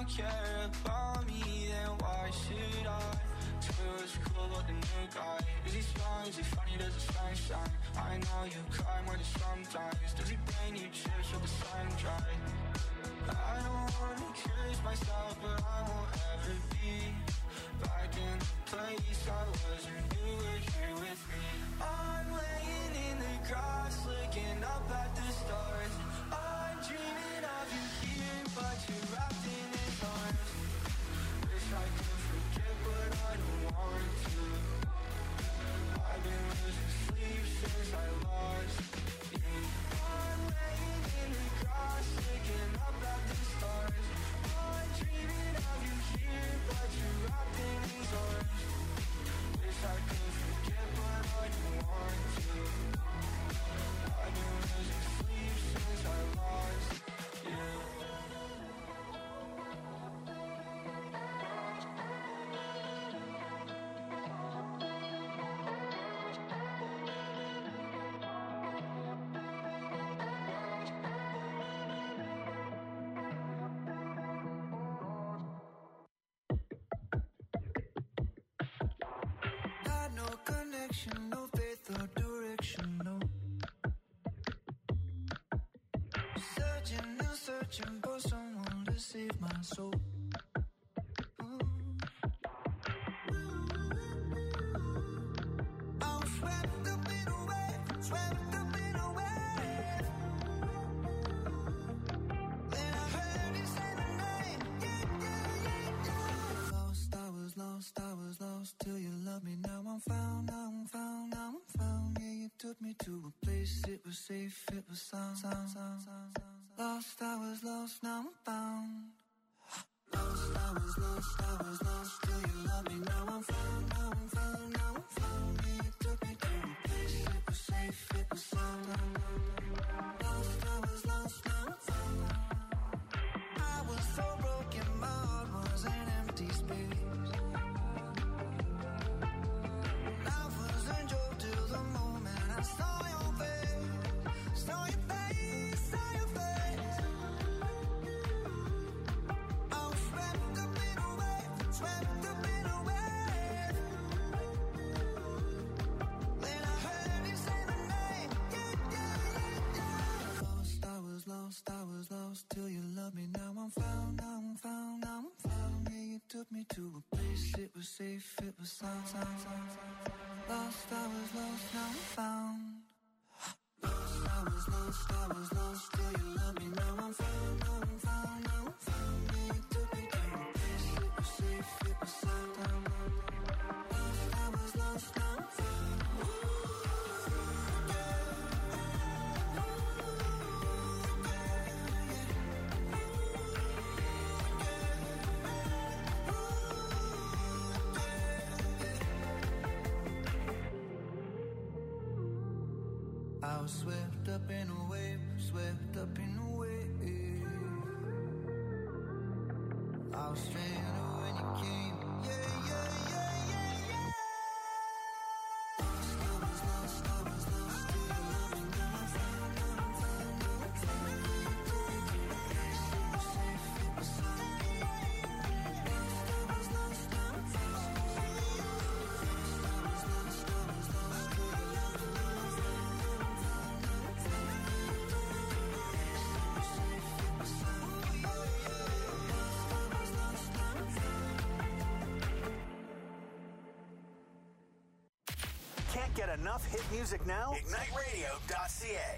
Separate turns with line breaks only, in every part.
care about me, then why should I? Tell you it's cool about the new guy. Is he strong, is he funny, does the sun shine? I know you cry more than sometimes. Does he bring you chips with the sun dry? I don't wanna accuse myself, but I won't ever be back in the place I was when you were here with me. I'm laying in the grass, looking up at the stars. I'm dreaming of you here, but you're wrapped in his arms. Wish I could forget, but I don't want to. I've been losing sleep since I lost you. I'm laying in the grass, looking up at the stars. I'm dreaming of you here, but you're wrapped in his arms. Wish I could forget, but I don't want to. I've been losing sleep since I lost you.
No connection, no faith or direction, no. Searching and searching for someone to save my soul. I'm swept up in a wave, swept up in a wave. Then I heard you say my name, yeah, yeah, yeah, yeah. Lost, I was lost, I was lost till you loved me. Now I'm found, now I'm found, now I'm found. Yeah, you took me to a place, it was safe, it was sound. Lost, I was lost, now I'm found. Lost, I was lost, I was lost till you loved me. Now I'm found, now I'm found, now I'm found. Yeah, you took me to a place, it was safe, it was sound. Lost, I was lost, now I'm found. I was so broken, my heart was an empty space. Life was a joke till the moment I saw your face, saw your face, saw your face. I was swept up in a wave, swept up in a wave. Then I heard you say my name, yeah, yeah, yeah, yeah. Lost, I was lost, I was lost till you loved me. Now I'm found, now I'm found, now I'm found. Yeah, you took me to a place, it was safe, it was sound. Lost, I was lost, now I'm found. Lost, I was lost, I was lost till you loved me. Now I'm found, now I'm found, now I'm found. Yeah, you took me to a place, it was safe, it was sound. Lost, I was lost, now I'm found. I was swept up in a wave, swept up in a wave. I was stranded when you came, yeah, yeah, yeah, yeah, yeah. Lost, I was lost, I was lost till you loved me. Now I'm found, now I'm found, now I'm found. Yeah, you took me to a place, it was safe, it was sound. Lost, I was lost, now I'm found. Lost, I was lost, I was lost till you loved me. Now I'm found, now I'm found, now I'm found. Yeah, you took me to a place, it was safe, it was sound. Lost, I was lost, now I'm found.
Can't get enough hit music now? IgniteRadio.ca.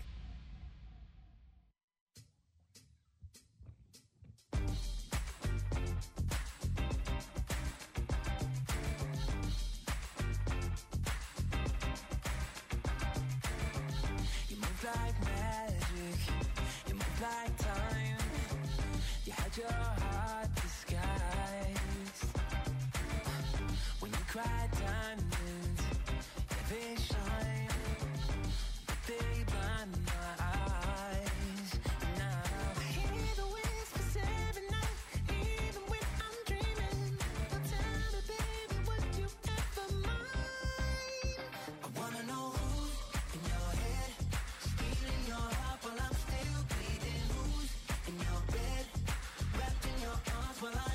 You move like magic, you move like time. You had your heart disguised. When you cry diamonds, yeah, they shine, but they blind my eyes. Now I hear the whispers every night, even when I'm dreaming. Now tell me, baby, would you ever mind? I wanna know who's in your head, stealing your heart while I'm still bleeding. Who's in your bed, wrapped in your arms while I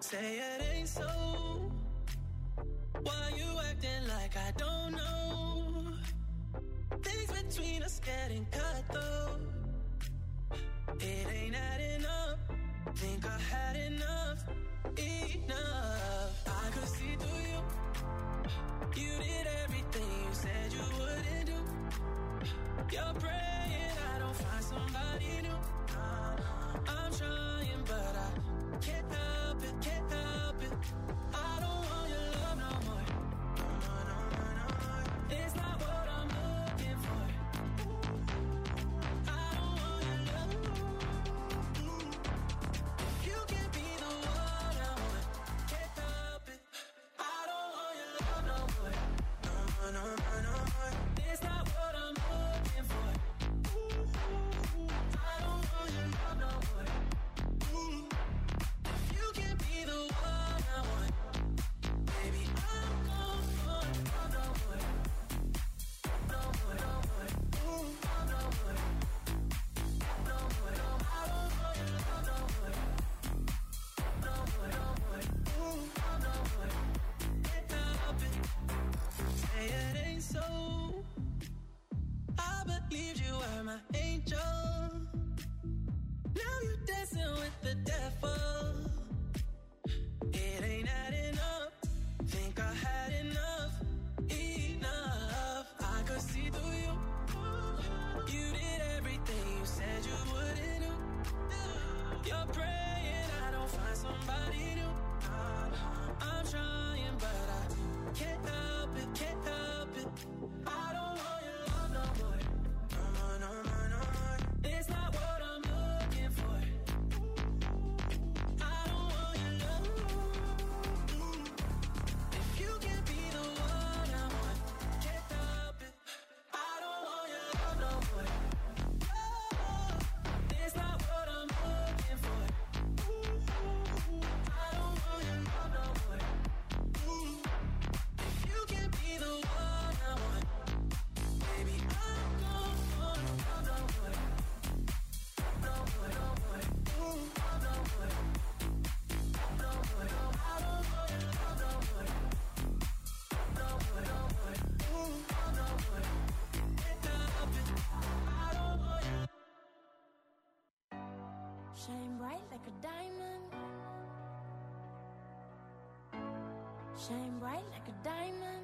Say it ain't so. Why you acting like I don't know? Things between us getting cut though. It ain't adding up. Think I had enough. I could see through you. You did everything you said you wouldn't do. You're praying I don't find somebody new. I'm trying but I can't help it, can't help it. I don't want your love no more. It's not what I'm looking for. I don't want your love. If you can't be the one I want, can't help it. I don't want your love no more. It's not what I'm looking for. I don't want your love no more. If you can't be the one I want, baby, I'm gone for love no more. No more, no more. No more. No more, no more. I don't want your love no more. No more, no more. No more. Can't help it. Say it ain't so. I believed you were my angel. Now you're dancing with the devil. It ain't adding up. Think I had enough. I could see through you. You did everything you said you wouldn't do. You're praying I don't find somebody new. I'm trying but I can't help it, can't help it. I don't want your love no more. No more. It's not what I'm looking for. I don't want your love. If you can't be the one I want, can't help it. I don't want your love no more. It's not what I'm looking for. I don't want your love no more. If you can't be the one I want, baby, I'm gone for love no more. No more, no more. No more. No more, no more. I don't want your love no more. No more, no more. No more. Can't help it. I don't want your
Shine bright like a diamond. Shine bright like a diamond.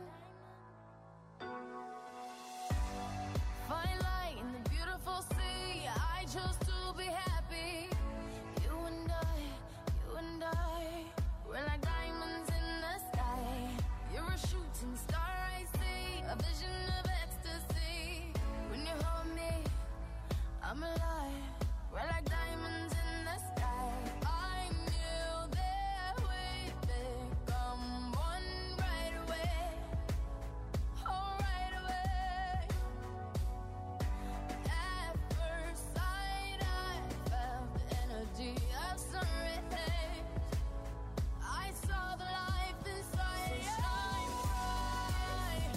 Fine light in the beautiful sea. I chose to be happy. You and I, we're like diamonds in the sky. You're a shooting star, I see, a vision of ecstasy. When you hold me, I'm alive. We're like diamonds in the sky. I knew that we'd become one right away. Oh, right away. At first sight, I felt the energy of sun rays. I saw the life inside you. Shine bright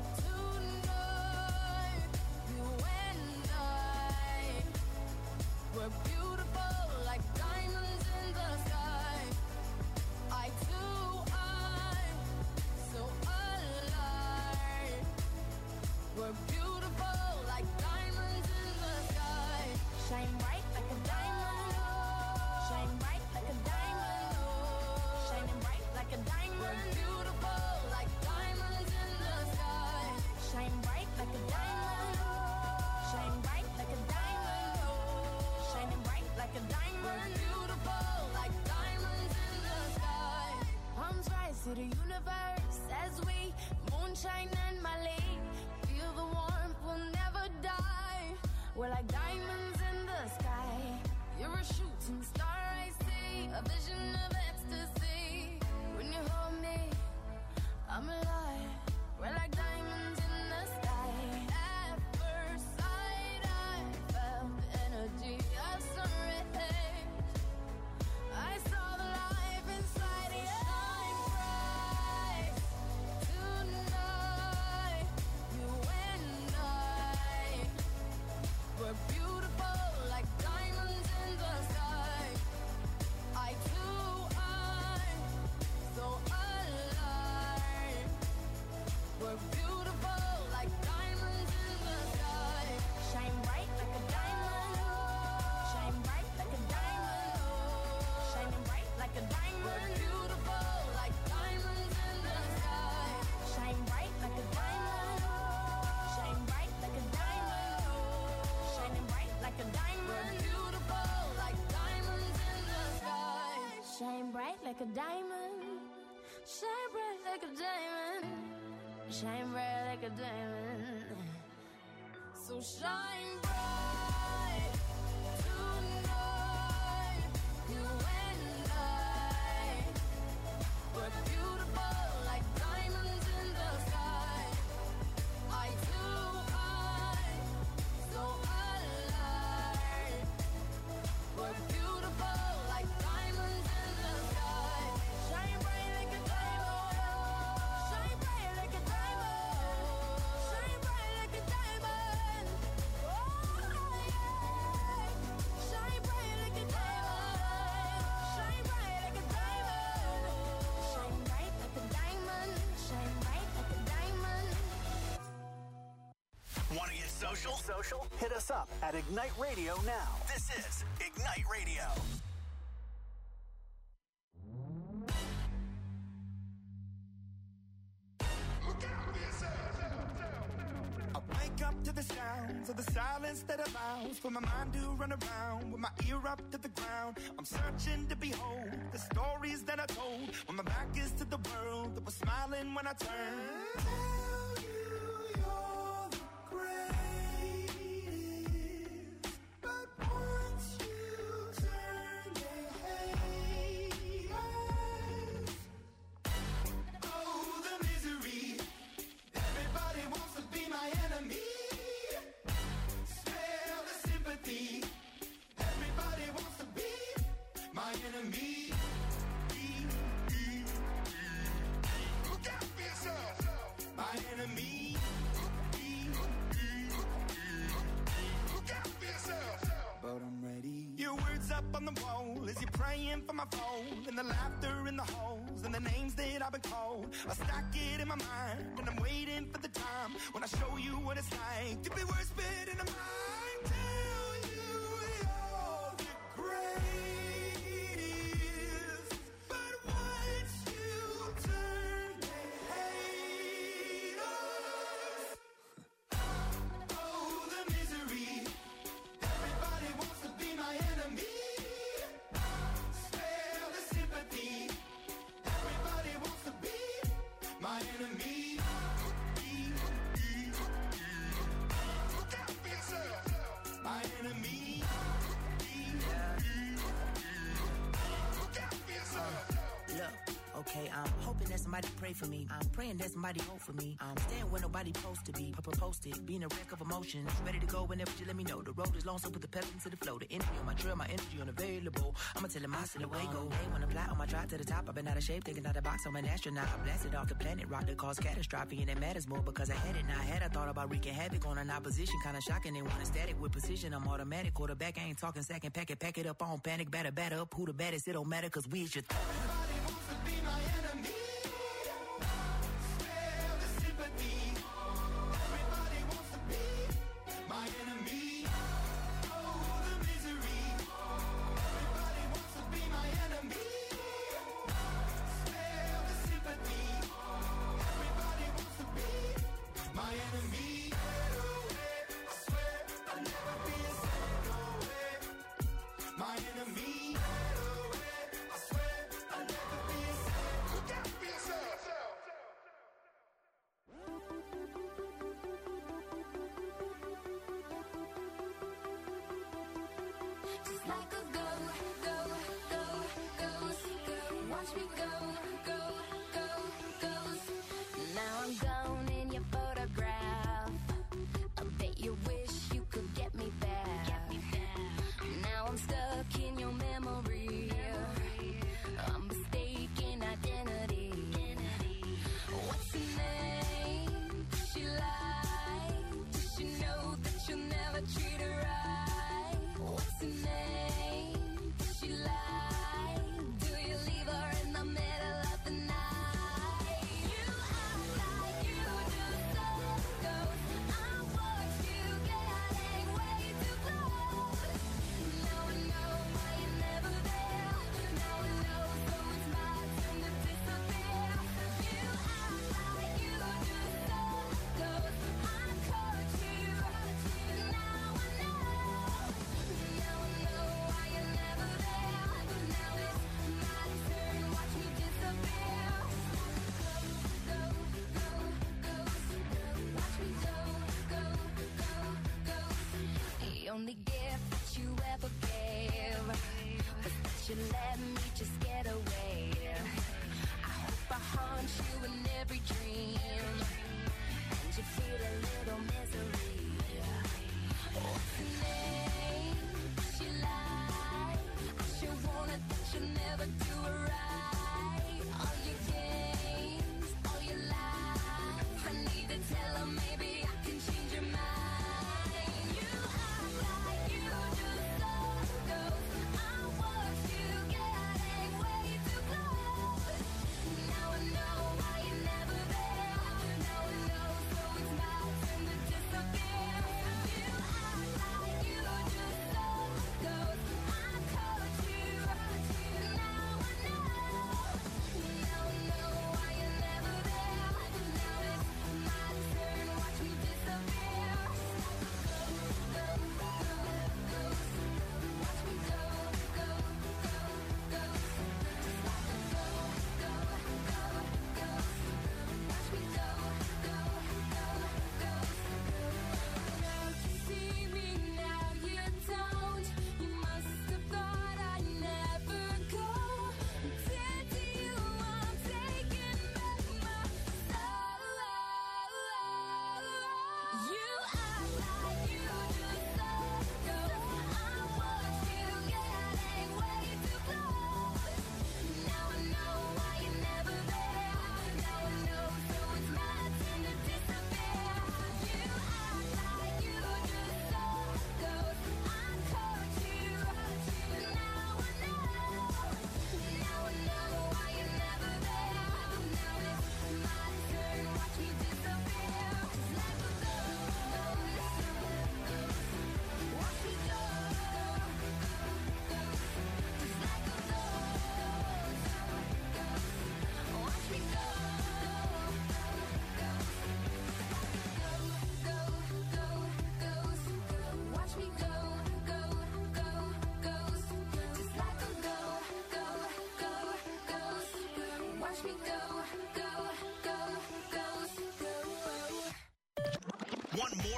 tonight. You and I, we're beautiful like diamonds in the sky. I too, I'm so alive. We're beautiful like diamonds in the sky. Shine bright like a diamond. Shine bright like a diamond. Shining bright like a diamond. We're beautiful like diamonds in the sky. Shine bright like a diamond. Shine bright like a diamond. Shining bright like a diamond. We're beautiful like diamonds in the sky. Palms rise to the universe as we moonshine and Malay. Feel the warmth, we'll never die. We're like diamonds in the sky. You're a shooting star, I see, a vision of ecstasy. When you hold me, I'm alive. We're like diamonds in the sky. At first sight, I felt the energy of sun rays. I saw the life inside you. Shine bright tonight. You and I, we're beautiful like diamonds in the sky. I too, I'm like a diamond. Shine bright like a diamond. Shine bright like a diamond. So shine bright tonight. You and I, we're beautiful like diamonds in the sky. Eye to eye, so alive. We're beautiful like diamonds in the sky. Shine bright like a diamond. Shine bright like a diamond. Shine bright like a diamond. Oh yeah. Shine bright like a diamond. Shine bright like a diamond. Shine bright like a diamond. Shine bright like a diamond.
Want to get social? Hit us up at Ignite Radio now. This is Ignite Radio.
I wake up to the sounds of the silence that allows for my mind to run around with my ear up to the ground. I'm searching to behold the stories that I told when my back is to the world that was smiling when I turned. Tell you you're the greatest, but once you turn, they hate us. Oh, the misery. Everybody wants to be my enemy. Smell the sympathy. Everybody wants to be my enemy. Look out for yourself. My enemy. Look out for yourself. But I'm ready. Your words up on the wall as you're praying for my phone, and the laughter in the halls and the names that I've been called. I stack it in my mind and I'm waiting for the time when I show you what it's like to be worse fit in a mind. Tell you you're the greatest, but once you turn, they hate us. Oh, the misery. Everybody wants to be my enemy. Spare the sympathy. Everybody wants to be my enemy. Look out for yourself. My enemy. Look out for yourself.
Look, okay, I'm hoping that somebody pray for me. I'm praying that somebody hope for me. I'm staying where nobody supposed to be. Papa posted, being a wreck of emotions. Ready to go whenever you let me know. The road is long, so put the pep into the flow. The energy on my trail, my energy unavailable. I'ma tell him I still away go. They wanna fly on my drive to the top. I've been out of shape, taking out the box. I'm an astronaut. I blasted off the planet, rock that caused catastrophe. And it matters more because I had it. Now I had a thought about wreaking havoc on an opposition. Kinda shocking, they want a static with precision. I'm automatic, quarterback. I ain't talking second pack it up on panic. Batter up. Who the baddest? It don't matter, cause we is your
Everybody wants to be my enemy. Spare the sympathy. Everybody wants to be my enemy. Oh, the misery. Everybody wants to be my enemy. Spare the sympathy. Everybody wants to be my enemy. I swear I'll never be a my enemy. I swear I'll never be a look out for yourself.
Just like a ghost. Watch me go. Now I'm gone in your photograph. I bet you wish you could get me back. Now I'm stuck in your memory. I'm mistaken identity. What's your name? Does she lie? Does she know that you'll never treat her right? What's your name? Does she lie? Do you leave her in the middle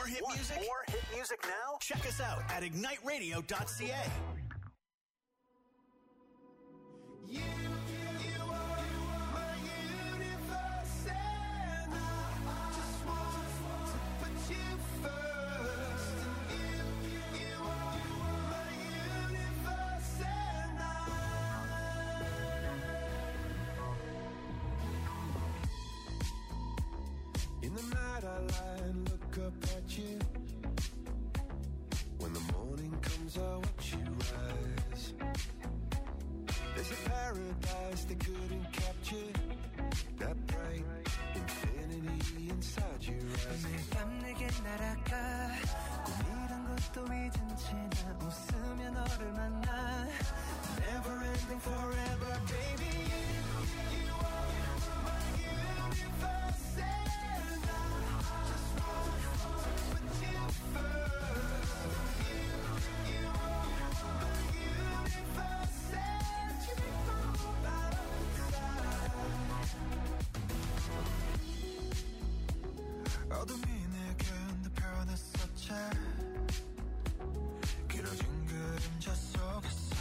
more hit music? More hit music now? Check us out at igniteradio.ca.
You are my universe, and I just want to put you first. You are my universe, and in the night I lie and look up at you. When the morning comes, I watch you rise. There's a paradise they couldn't capture. That bright infinity inside your eyes. 매일 밤 내게 날아가. 꿈이란 것도 잊은 채 나 웃으며 너를 만나. Never ending forever, baby. You are my universe, and I just want to put you first. You are my universe, and you make my whole life inside. 어둠이 내게 내 변했었지. 길어진 그림자 속에서.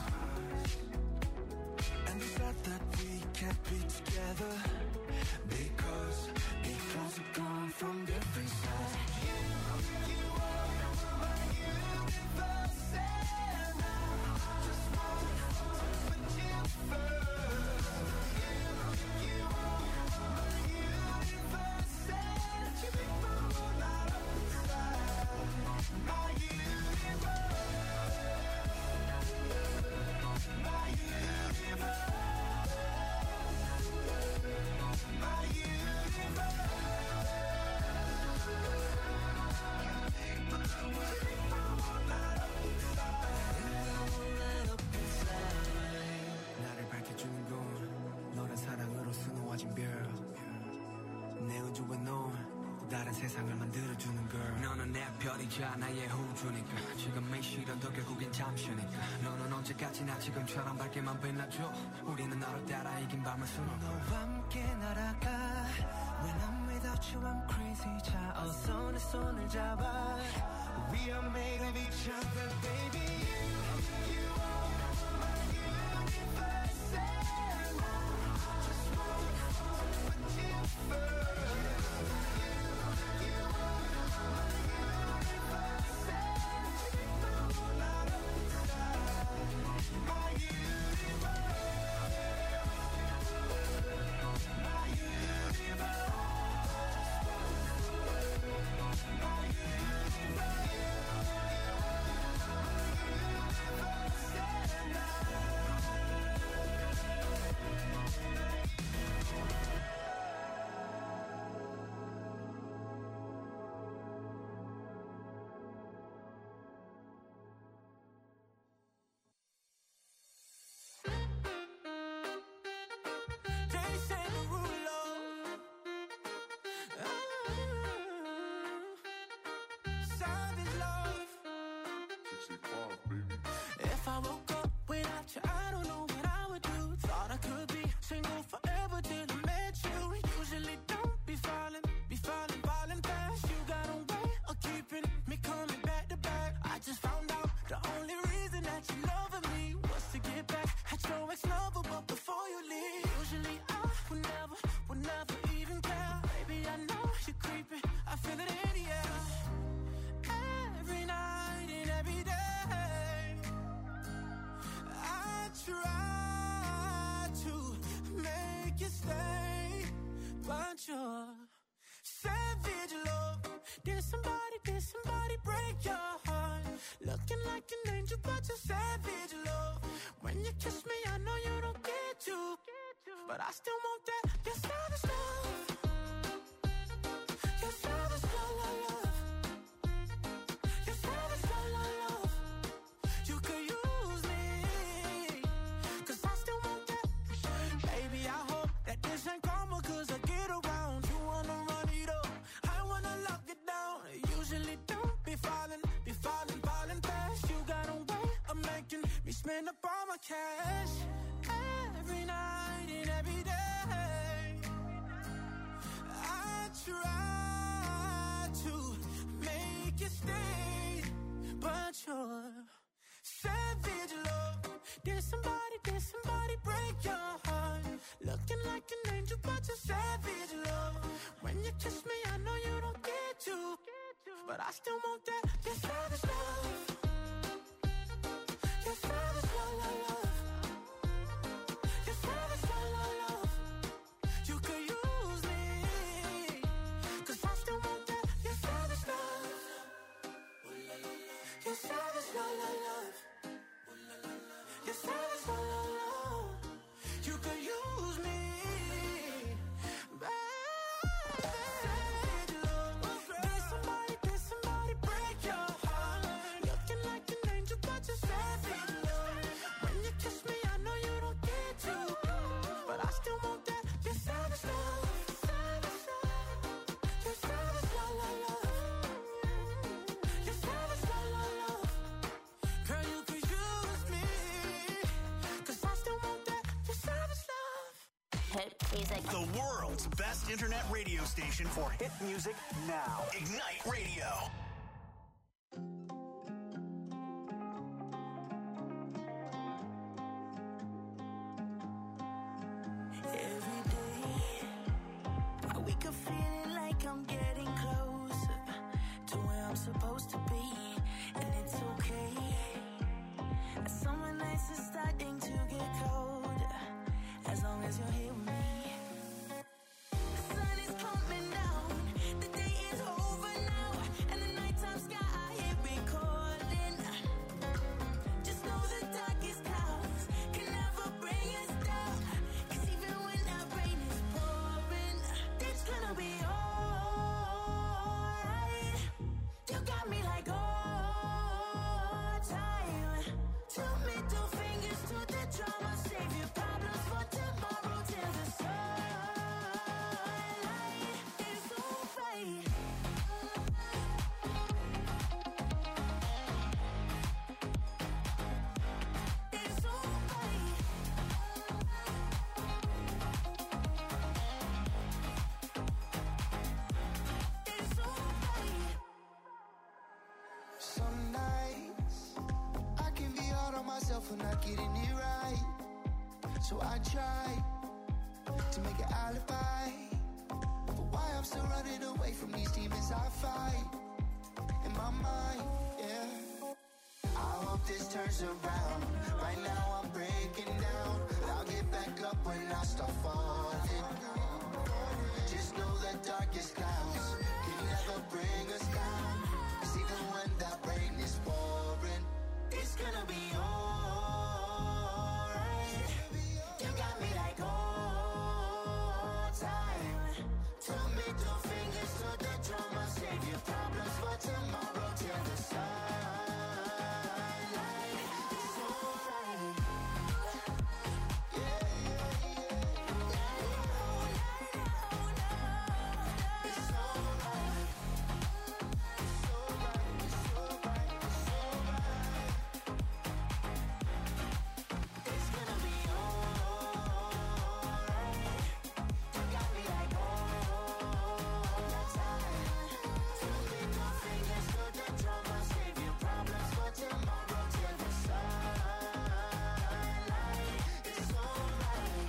And the fact that we can't be together because because we've gone from different sides. You are my universe, and I just want to put you first. You are my universe, and you make my whole life inside. My 나를 밝혀주는 건 너란 사랑으로 수놓아진 별. 내 우주와 넌 또 다른 세상을 만들어주는 걸. 너는 내 별이자 나의 우주니까. 지금의 시련도 결국엔 잠시니까. 너는 언제까지나 지금처럼 밝게만 빛나줘. 우리는 너를 따라 이긴 밤을 수놓고. 너와 함께 날아가. When I'm without you I'm crazy. 자 어서 내 손을 잡아. We are made of each other, baby. You are my universe, and I just want to put you first. You are my universe, and you make my whole life inside. My If I woke up without you, I don't know what I would do. Thought I could be single forever till I met you. Usually don't be falling fast. You got a way of keeping me coming back to back. I just found out the only reason that you loving me was to get back at your ex-lover, but before you leave, usually I would never even care. Baby, I know you're creeping, I feel it in the air. Every night and every day I try to make you stay, but you're savage love. Did somebody break your heart? Looking like an angel, but you're savage love. When you kiss me, I know you don't get to, but I still want that. You're savage love. You're savage love. You're savage love. You could use me, 'cause I still want that. Baby, I hope that this ain't karma, 'cause I get around. You wanna run it up, I wanna lock it down. Usually don't be falling fast. You got a way of making me spend up all my cash. Every night and every day I try to make you stay, but you're savage love. Did somebody break your heart? Looking like an angel, but you're savage love. When you kiss me, I know you don't get to, but I still want that. You're savage love. You're savage love, love, love. You're savage love, love, love. You could use me, 'cause I still want that. You're savage love. You're savage love, love, love. You're savage love, love, love. You could use me, baby. Savage love. Did somebody break your heart? Looking like an angel, but you're savage love. When you kiss me, I know you don't get to, but I still want that. You're savage love. Savage love. You're savage love, love, love. You're savage love, love, love. Girl, you could use me, 'cause I still want that. You're savage love.
Hit music.
The world's best internet radio station for hit music now. Ignite Radio.
Every day, I wake up feeling like I'm getting closer to where I'm supposed to be, and it's okay. Summer nights are starting to get colder, as long as you're here with me. The sun is coming down, the day is over now, and the nighttime sky I hear it calling. Just know the darkest clouds can never bring us down, 'cause even when that rain is pouring, it's gonna be alright. You got me like all time. Two middle fingers to the drama, save your problems for tomorrow till the sunlight is alright. It's alright. It's alright.
Some nights I can be hard on myself for not getting it right, so I try to make an alibi for why I'm still running away from these demons I fight in my mind. Yeah, I hope this turns around. Right now I'm breaking down. I'll get back up when I start falling. Just know the darkest clouds can never bring us down, 'cause even when that rain is pouring,
It's gonna be alright. You got me like all time. Two middle fingers to the drama, save your problems for tomorrow till the sunlight. It's alright. Yeah, yeah, yeah. It's alright. It's alright. It's alright. It's alright. It's gonna be alright. You got me like all the time. Two middle fingers to the drama, save your problems for tomorrow till the sunlight. It's alright.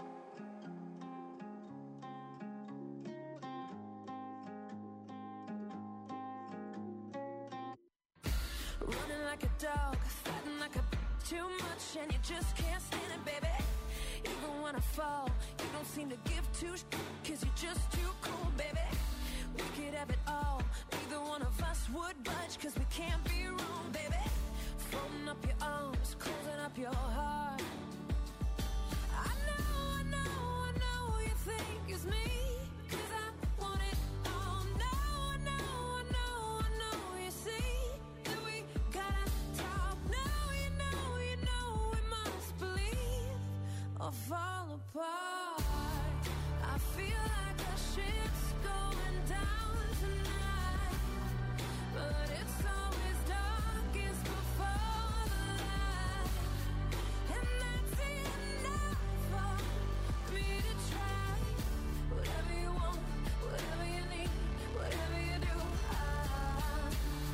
Running like a dog, fighting like a too much, and you just can't stand it, baby. Even when I fall, you don't seem to give two cause you're just too cool, baby. We could have it all, neither one of us would budge, cause we can't be wrong, baby. Folding up your arms, closing up your heart. I know you think it's me, cause I want it all. No, I know you see that we gotta talk. No, you know we must believe or fall apart. I feel like the ship's going down tonight, but it's always darkest before the light, and that's enough for me to try. Whatever you want, whatever you need, whatever you do,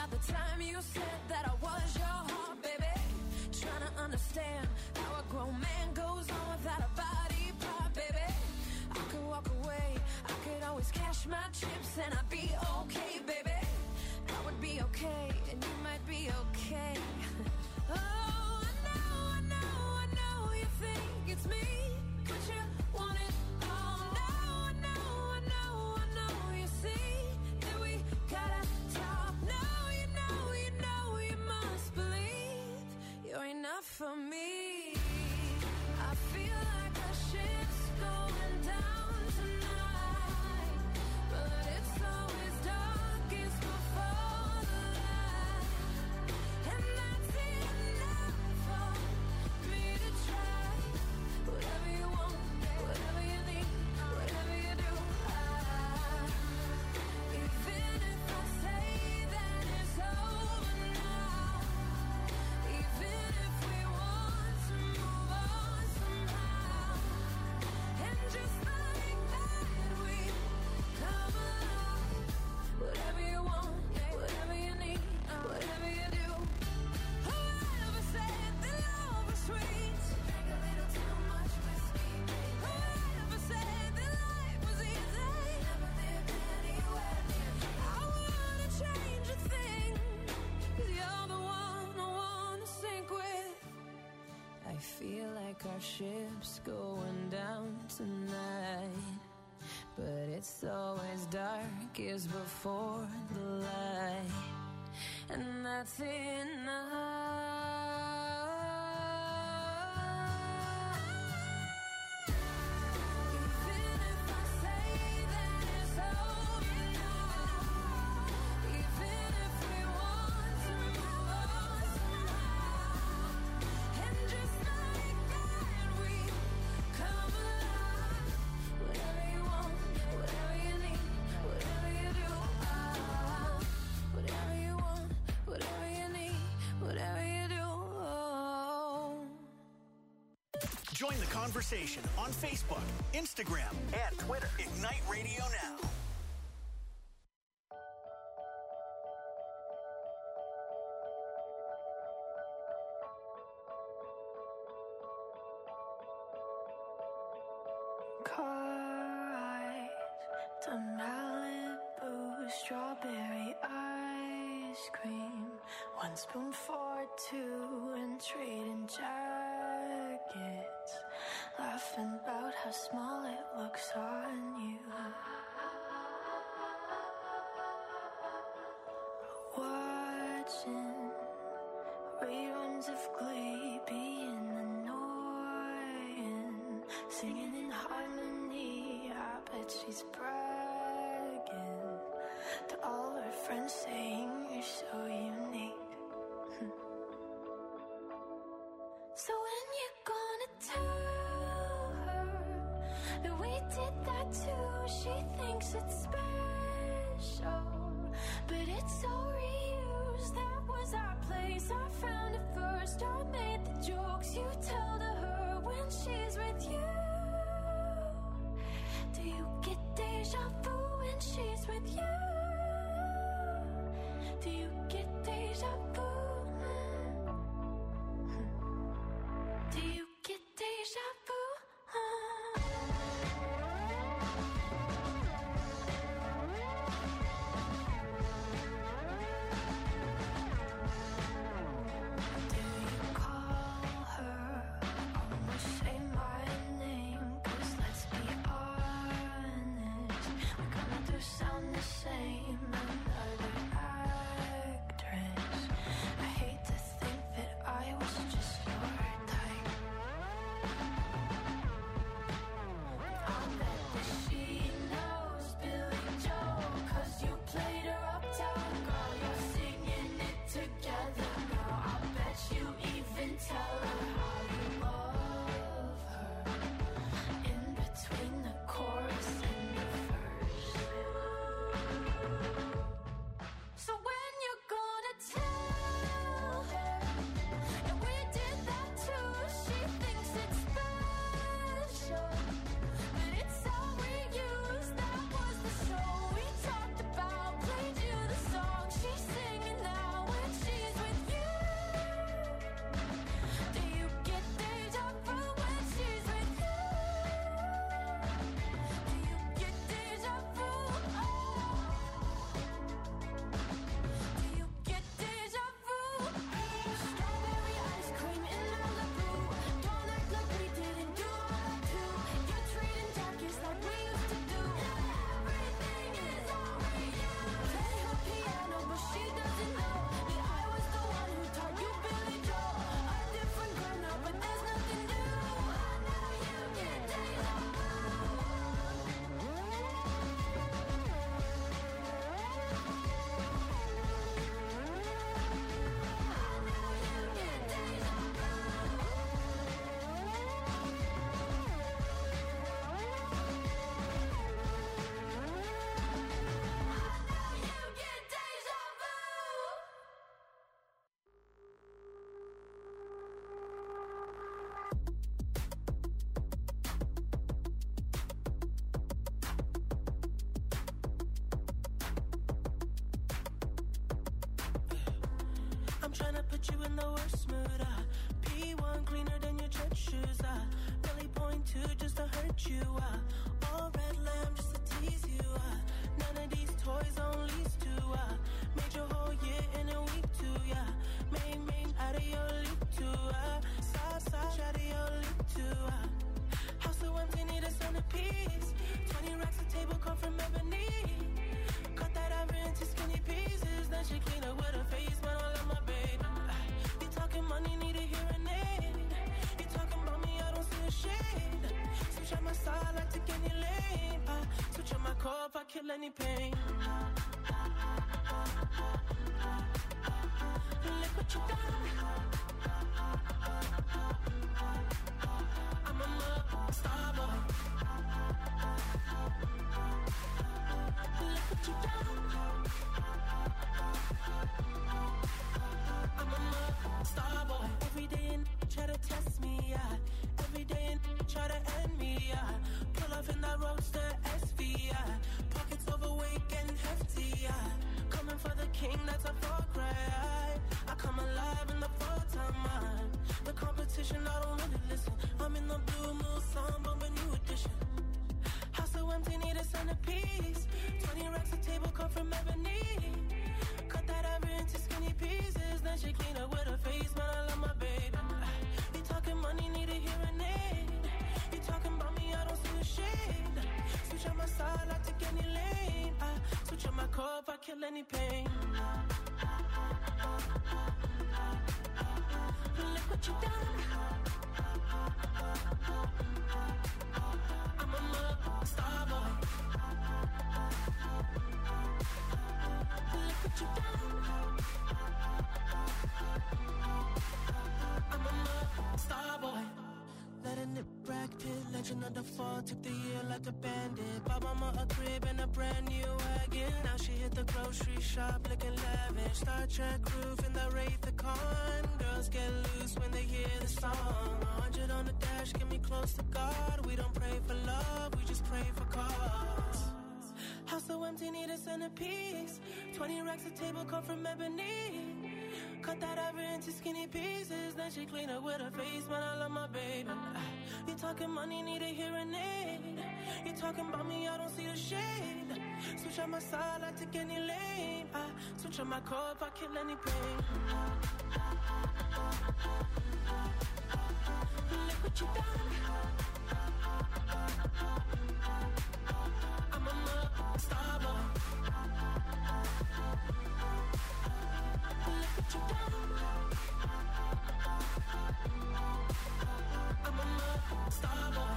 the time you said that I was your heart, baby. Trying to understand how a grown man goes on without a body part, baby. I could walk away, I could always cash my chips and I'd be okay, baby. I would be okay, and you might be okay. Oh, I know you think it's me, but you want it all. No, I know you see that we gotta talk. No, you must believe you're enough for me. I feel like the ship's going down tonight, but it's always darkest before the light, and that's enough for me to try. Whatever you want, whatever you need, whatever you do, even if I say that it's over now, even if we want to move on somehow, and just like that we come alive. Whatever you want, whatever you need, whatever you do. Whoever said that love was sweet? Drink a little too much whiskey. Whoever said that life was easy? Never lived anywhere near you. I wanna change a thing, 'cause you're the one I wanna sink with. I feel like our ship's going down tonight, but it's always darkest before the light, and that's enough. Even if I say that it's over now, even if we want to move on somehow, and just like that we come alive. Whatever you want, whatever you need, whatever you do, whatever you want, whatever you need, whatever you do.
Join the conversation on Facebook, Instagram, and Twitter. Ignite Radio Now.
Car eyes to Malibu, strawberry ice cream. 1 spoon for 2 and trading jackets. Laughing about how small it looks on you. Watching reruns of Glee being annoying. Singing in harmony, I bet she's bragging to all her friends, saying you're so unique. So when you gonna tell her that we did that too? She thinks it's special, but it's so reused. That was our place, I found it first. I made the jokes you tell to her when she's with you. Do you get deja vu when she's with you? Do you get deja vu? Do you get deja vu? Do you call her? Almost say my name, 'cause let's be honest, we kinda do sound the same. Another actress. I
I'm tryna put you in the worst mood. P1 cleaner than your church shoes. Really point two just to hurt you. All red lamb just to tease you. None of these toys on lease to. Made your whole year in a week too. Main out of your league too. Side out of your league too. House so empty, need a centerpiece. 20 racks of table come from ebony. Cut that ever into skinny pieces. Then she clean up with her face, man, I love my baby. You talking money, need a hearing aid. You talking about me, I don't see a shade. Switch on my side, like to any lane. Switch on my core if I kill any pain. Look what you done. I'm a star boy. Look what you done. I'm a star boy. Every day try to test me, yeah. Every day try to end me, yeah. Pull off in that roadster SV, yeah. Pockets overweight getting hefty, yeah. Coming for the king, that's a far cry. I come alive in the full-time mind. The competition, I don't really listen. I'm in the blue moon song, bumping new edition. House so empty, need a centerpiece. 20 racks of table come from ebony. Cut that ever into skinny pieces. Then she clean up with her face, man, I love my baby. You talking money, need a hearing aid. You talking about me, I don't see a shade. Switch on my side, I take any lane. Switch on my core if I kill any pain. Look what you done. I'm a star boy. Look what you done. I'm a star boy. Letting it Brad Pitt, legend of the fall. Took the year like a bandit. Bought mama a crib and a brand new wagon. Now she hit the grocery shop looking lavish. Star Trek roof in the Wraith the Con. Girls get loose when they hear the song. 100 on the dash, get me close to God. We don't pray for love, we just pray for cause. House so empty, need a centerpiece. 20 racks of table come from ebony. Cut that ever into skinny pieces. Then she clean up with her face, man, I love my baby. You talking money, need a hearing aid. You talking about me, I don't see a shade. Switch on my side, I take any lane. Switch on my core if I kill any pain. Look what you done. I'm a star boy. Look what you done. I'm a star boy.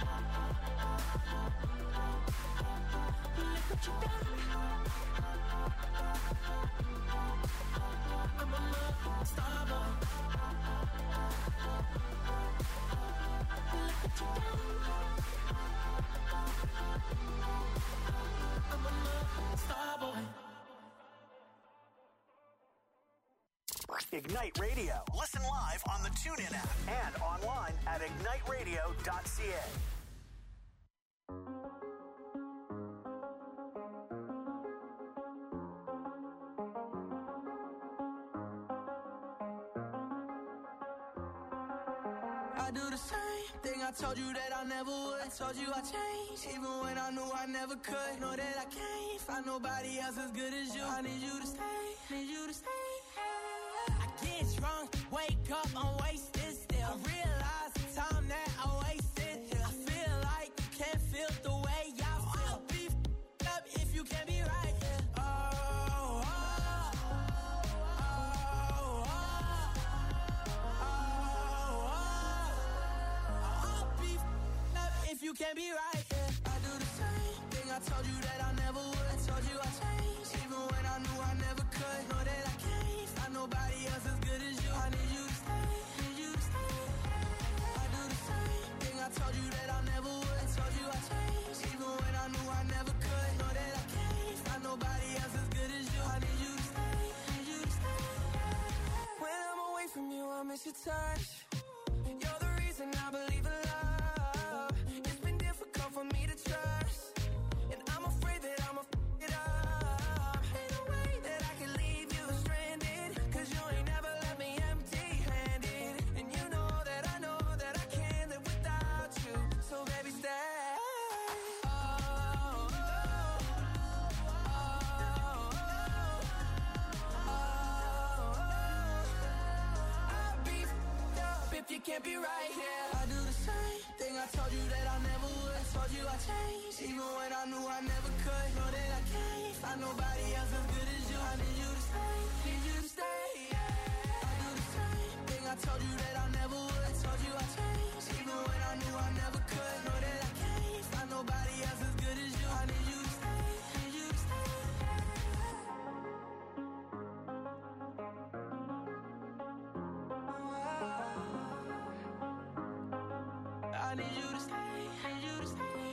Look what you done. I'm a star boy. Look what you done. I'm a star boy.
Ignite Radio. Listen live on the TuneIn app and online at igniteradio.ca.
I do the same thing I told you that I never would. I told you I changed, even when I knew I never could. Know that I can't find nobody else as good as you. I need you to stay, need you to stay. I get drunk, wake up, I'm wasted still. I realize the time that I wasted here. I feel like you can't feel the way I feel. I'll be up if you can't be right here. If you can't be right, yeah. I do the same thing I told you that I never would. I told you I changed, even when I knew I never could. Know that I can't find nobody else as good as you. I need you to stay, need you to stay. I do the same thing I told you that I never would. I told you I changed, even when I knew I never could. Know that I can't find nobody else as good as you. I need you to stay, need you to stay. When I'm away from you, I miss your touch. You're the reason I believe in love. For me to trust, and I'm afraid that I'ma f it up. Ain't no way that I can leave you stranded, 'cause you ain't never
it can't be right, yeah. I do the same thing I told you that I never would. I told you I changed, even when I knew I never could. Know that I can't find nobody else as good as you. I need you to stay, need you to stay, yeah. I do the same thing I told you that I never would. I told you I changed, even when I knew I never could. Know that I can't find nobody else as good as you. I need you to stay, need you to stay. I need you to stay, need you to stay.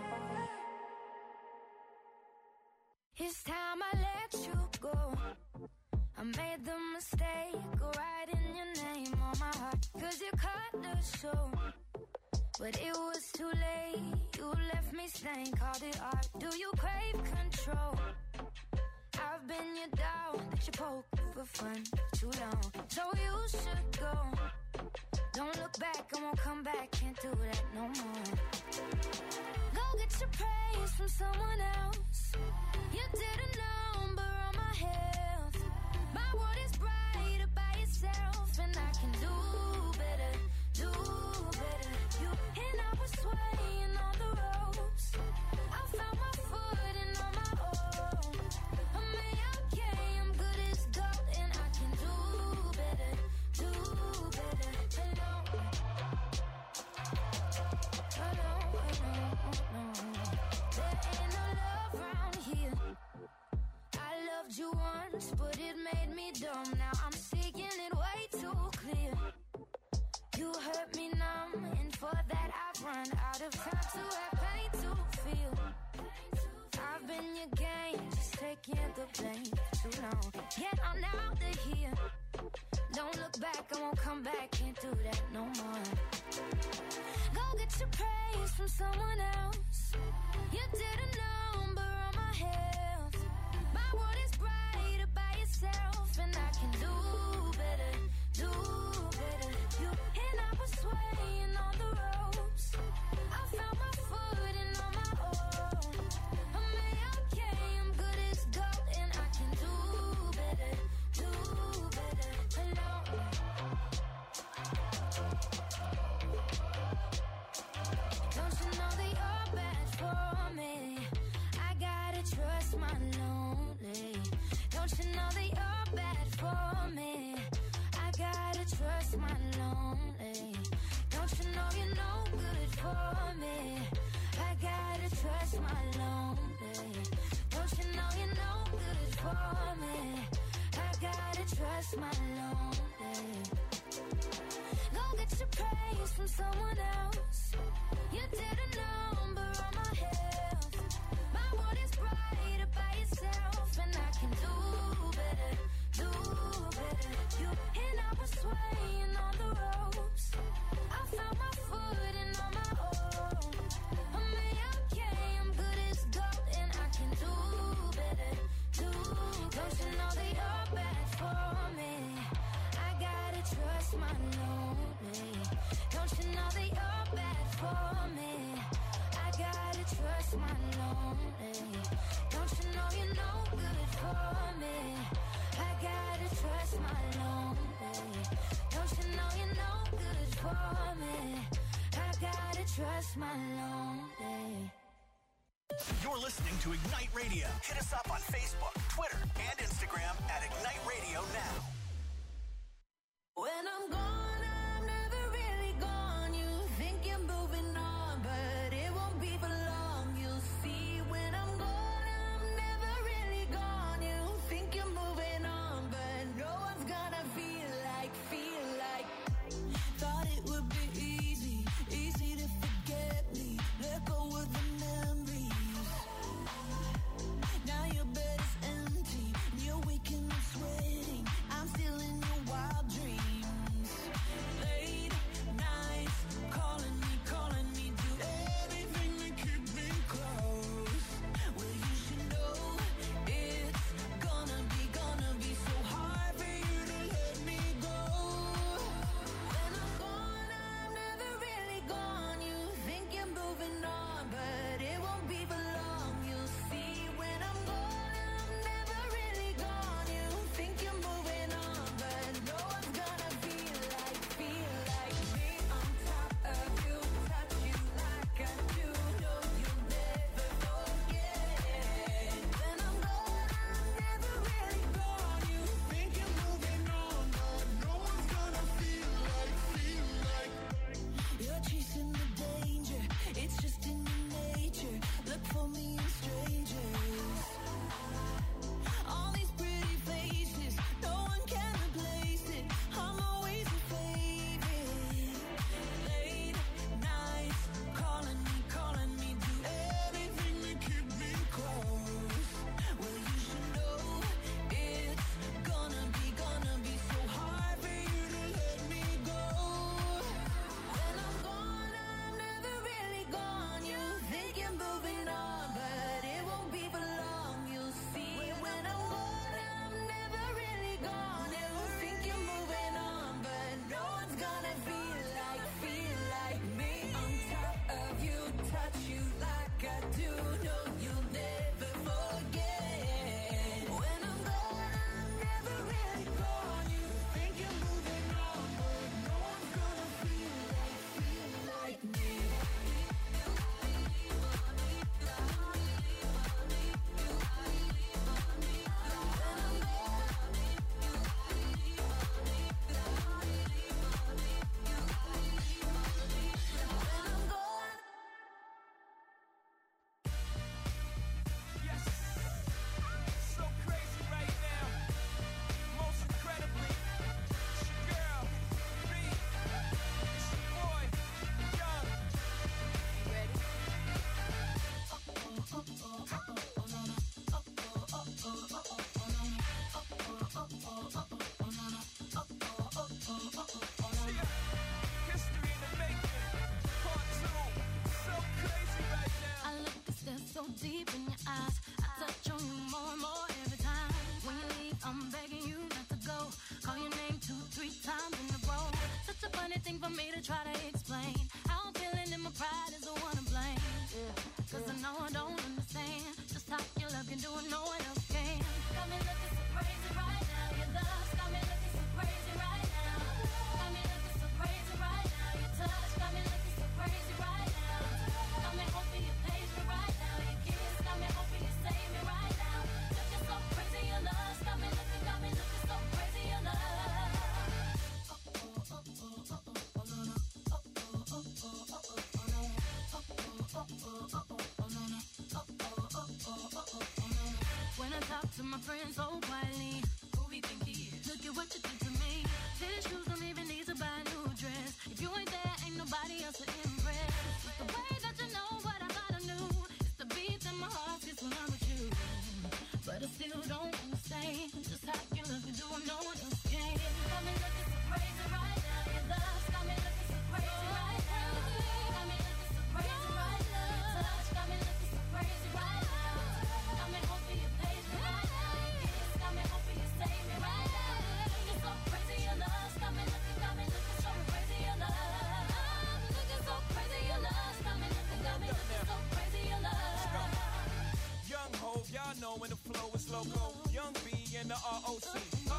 It's time I let you go. I made the mistake of writing your name on my heart. Cause you cut the show, but it was too late. You left me stained, called it art. Do you crave control? I've been your dog that you poke for fun too long. So you should go. Don't look back, I won't come back. Can't do that no more. Go get your praise from someone else. You did a number on my health. My world is brighter by itself, and I can do better, do better. You and I was swaying on the ropes. I found my footing on my own. I'm okay, I'm good as gold, and I can do better, do better. Hello, there ain't no love around here. I loved you once, but it made me dumb. Now I'm seeing it way too clear. You hurt me numb, and for that I've run out of time to have pain to feel. I've been your game, just taking the blame for too long. Yet I'm out of here. Don't look back, I won't come back. Can't do that no more. Go get your praise from someone else. You did a number on my health. My world is brighter by itself, and I can do better, do better. You and I was swaying on the ropes. I found my footing on my own. I'm okay, I'm good as gold, and I can do better, do better. Hello. Don't you know that you're bad for me? I gotta trust my lonely. Don't you know that you're bad for me? I gotta trust my lonely. Don't you know you're no good for me? I gotta trust my lonely. Don't you know you're no good for me? I gotta trust my lonely. Go get your praise from someone else. You did a number on my health. My world is brighter by itself, and I can do better, do better. You and I was swaying on the ropes. I found my footing on my own. I'm okay, I'm good as gold, and I can do better, do better. Don't you know that you're bad for me? I gotta trust my lonely. Don't you know that you're bad for me? I gotta trust my lonely. Don't you know you're no good for me? I gotta trust my lonely. Don't you know you're no good for me? I gotta trust my lonely.
You're listening to Ignite Radio. Hit us up on Facebook, Twitter, and Instagram at Ignite Radio Now.
When I'm gone, I'm never really gone. You think you're moving on, but it won't be for long. You'll see when I'm gone, I'm never really gone. You think you're moving on, but no one's gonna feel like. Thought it would be easy to forget me. Let go of the memories. Now your bed is empty, you're waking up sweating. I'm still in your wild dreams. deep in your eyes. I touch on you more and more every time. When you leave, I'm begging you not to go. Call your name 2-3 times in a row. Such a funny thing for me to try to explain. How I'm feeling and my pride is the one to blame. Cause I know I don't understand just how your love can do it, no one else can. Got me looking so crazy right now. Your love's got me looking so crazy right now. Got me looking so crazy right now. Your touch got me looking so crazy right now. Got me hoping you page me right now. Your kiss got me hoping you save me right now. Looking so crazy, your love's got me looking so crazy, your love. When I talk to my friends so quietly, who we think he is? Look at what you did to me. These shoes don't even need to buy a new dress. If you ain't there, ain't nobody else to impress. It's the way that you know what I thought I knew. It's the beat in my heart gets when I'm with you. But I still don't understand just how you look and do what no one else can. Got me looking so crazy right now. Your love's got me looking so crazy right now. Got me looking so crazy right now. Your touch got me looking so crazy right now. Got me hoping you page me right now. Your kiss got me hoping you save me right now. Looking so crazy, your love's got me looking so crazy, your love. Looking so crazy, your love's got me looking so crazy, your love.
Young Hov, y'all know when the flow is loco. Young B and the ROC.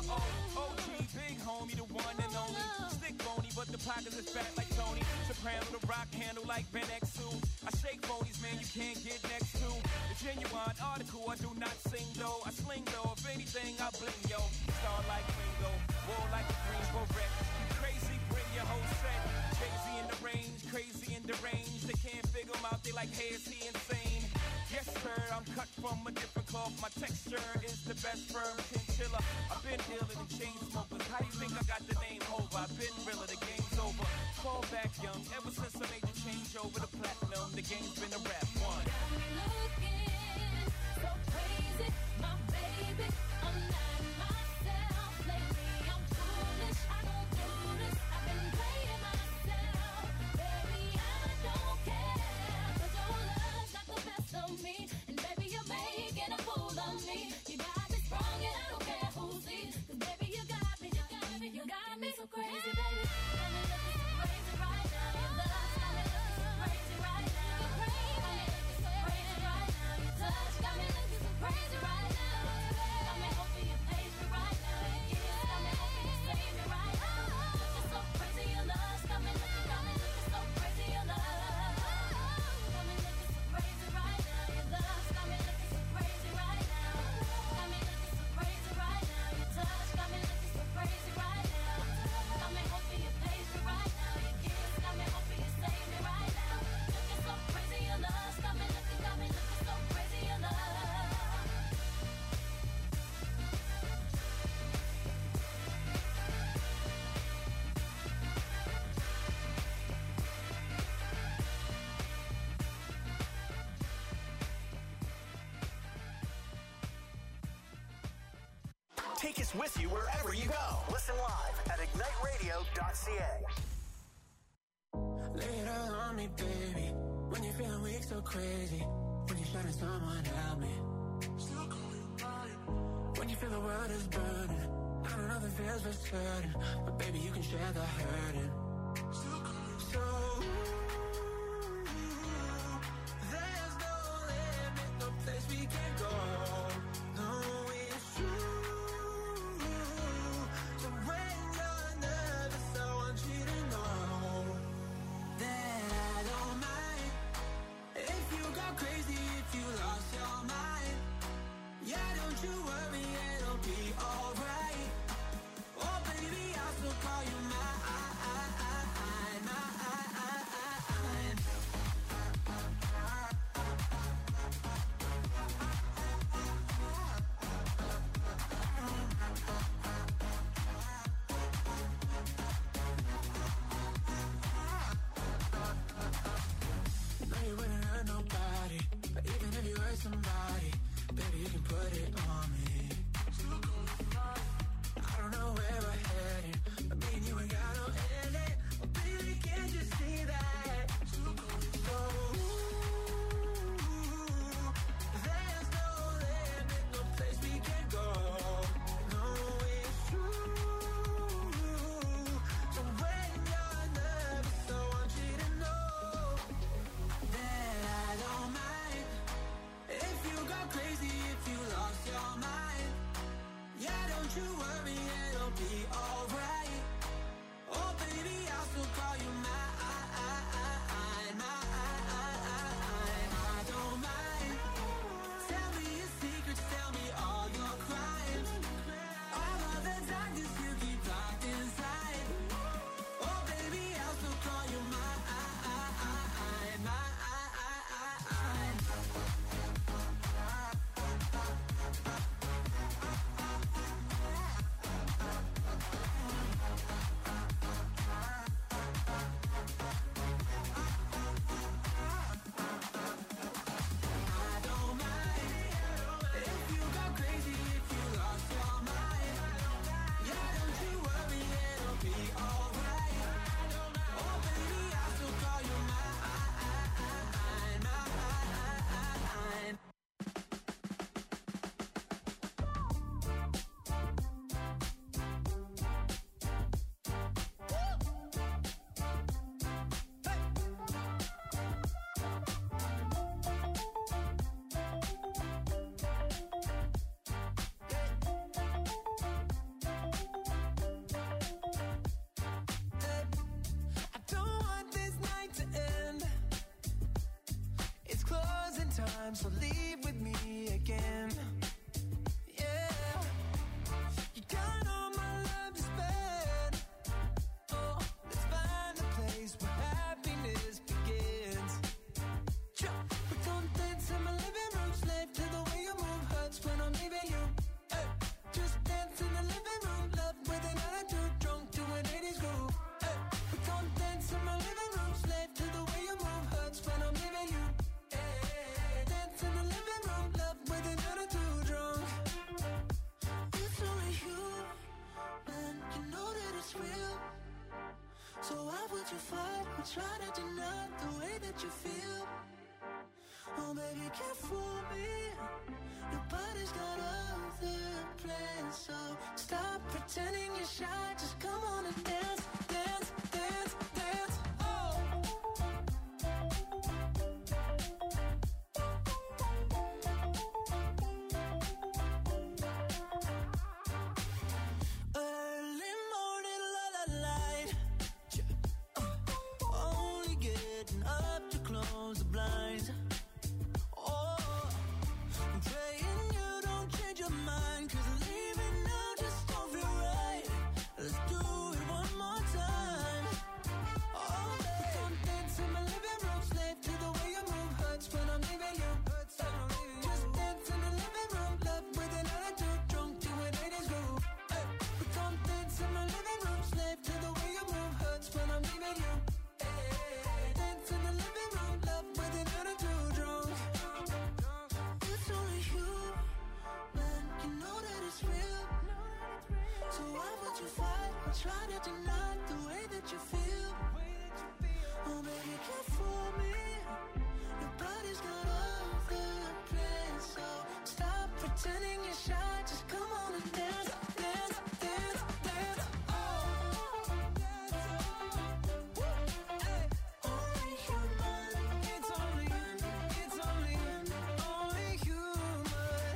OG, big homie, the one and only. Stick bony, but the pockets is fat like Tony. Soprano, the rock handle like Ben X2. I shake bonies, man, you can't get next to. The genuine article, I do not sing though. I sling though, if anything, I bling yo. Star like Ringo, war like a Greensboro wreck. Crazy, bring your whole set. Crazy in the range, crazy in the range. They can't figure him out, they like, hey, is he insane? Yes, sir, I'm cut from a different cloth. My texture is the best firm chinchilla. I've been dealing in chain smokers. How do you think I got the name over? I've been realer, the game's over. Fall back young, ever since I made the change over to platinum, the game's been a rap one.
Got me looking so crazy, my baby. I'm not myself lately. I'm foolish, I don't do this. I've been playing myself, baby. I don't care. 'Cause your love's got the best of me, and baby, you're making a fool of me. You got me sprung, and I don't care who sees. 'Cause baby, you got me so crazy, baby. Got me looking so crazy right now. Your love's got me looking so crazy right now. Got me looking so crazy right now. Your touch got me looking so crazy right now. Got me hoping you page me right now. Your kiss got me hoping you save me right now. Looking so crazy, your love's got me looking so crazy, your love. Got me looking so crazy right now. Your love's got me looking so crazy right now. Got me looking so crazy right now. Your touch got me looking so crazy right now. Got me hoping you page me right now. Your kiss got me hoping you save me right now. Looking so crazy, your love's got me looking so crazy, your love.
Take us with you wherever you go. Listen live at igniteradio.ca.
Lay it all on me, baby. When you're feeling weak, so crazy. When you're shutting someone, help me. When you feel the world is burning, I know nothing feels for certain, but baby, you can share the hurting. So there's no limit, no place we can go. No, it's true. So when you're nervous, I want you to know that I don't mind if you go crazy, if you lost your mind. Yeah, don't you worry, it'll be alright. Oh baby, I'll still call you mine. fight or try to deny the way that you feel. Oh baby, can't fool me. Your body's got other plans, so stop pretending you're shy. Just come on and dance, dance, dance, dance. Oh. Early morning, light. Only getting up to close the blinds. I'm praying you don't change your mind, 'cause leaving now just don't feel right. Let's do it one more time. Oh, babe, come dance in my living room, slave to the way you move. Hurts when I'm leaving you. Just dance in the living room, love with an attitude, drunk to an 80s groove. Hey, come dance in my living room, slave to the way you move. Hurts when I'm leaving you. Dance in the living room, love with an attitude, drunk. It's only you, man, you know that it's real. So why would you fight or try to deny the way that you feel? Oh baby, can't fool me. Your body's got other plans, so stop pretending you're shy. Just come on and dance, dance, dance, dance. Oh, hey, only human. It's only human. Only human.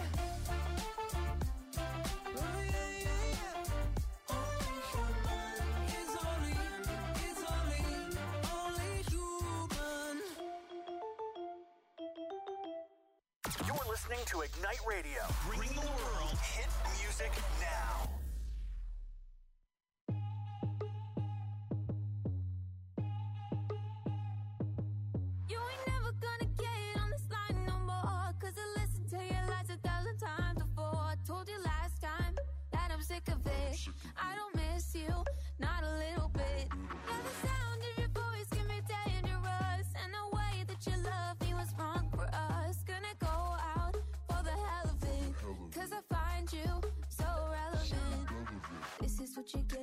Oh yeah, yeah, yeah. Only human. It's only human.
You're listening to Ignite Radio. Bring the world hit music now.
You ain't never gonna get on this line no more, 'cause I listened to your lies 1,000 times before. I told you last time that I'm sick of it. I don't miss you, not a little bit. And the sound of your voice can be dangerous, and the way that you love me was wrong for us. Gonna go out for the hell of it, 'cause I find you so relevant. This is what you get